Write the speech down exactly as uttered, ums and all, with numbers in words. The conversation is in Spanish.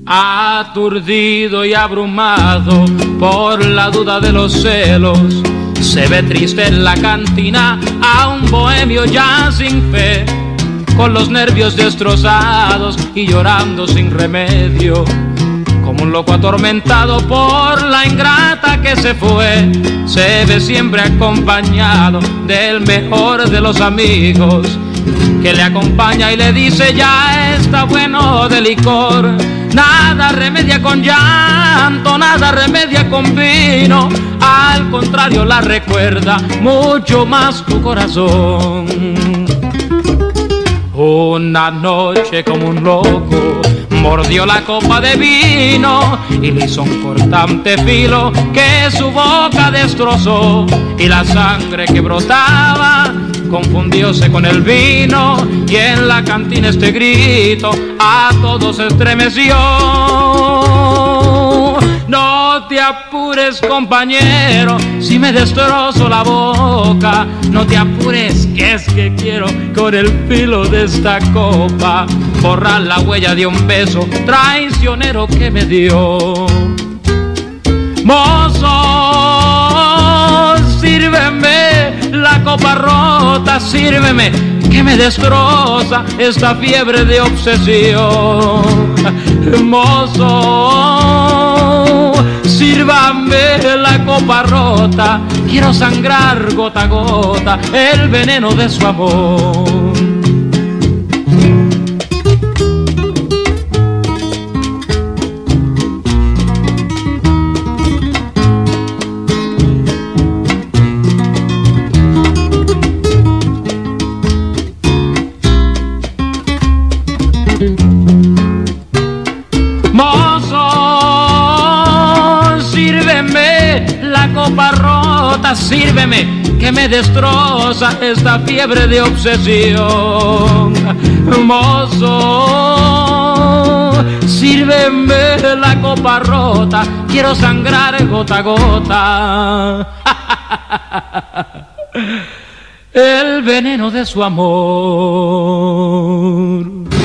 Aturdido y abrumado por la duda de los celos, se ve triste en la cantina a un bohemio ya sin fe, con los nervios destrozados y llorando sin remedio, como un loco atormentado por la ingrata que se fue. Se ve siempre acompañado del mejor de los amigos, que le acompaña y le dice: ya está bueno de licor, nada remedia con llanto, nada remedia con vino, al contrario la recuerda mucho más tu corazón. Una noche como un loco mordió la copa de vino y le hizo un cortante filo que su boca destrozó, y la sangre que brotaba confundióse con el vino, y en la cantina este grito a todos estremeció: no te apures, compañero, si me destrozo la boca, no te apures, que es que quiero con el filo de esta copa borrar la huella de un beso traicionero que me dio. Mozo, sírveme la copa rota, sírveme, que me destroza esta fiebre de obsesión. Mozo, sírvame la copa rota, quiero sangrar gota a gota el veneno de su amor. Mozo, sírveme la copa rota, sírveme, que me destroza esta fiebre de obsesión. Mozo, sírveme la copa rota, quiero sangrar gota a gota el veneno de su amor.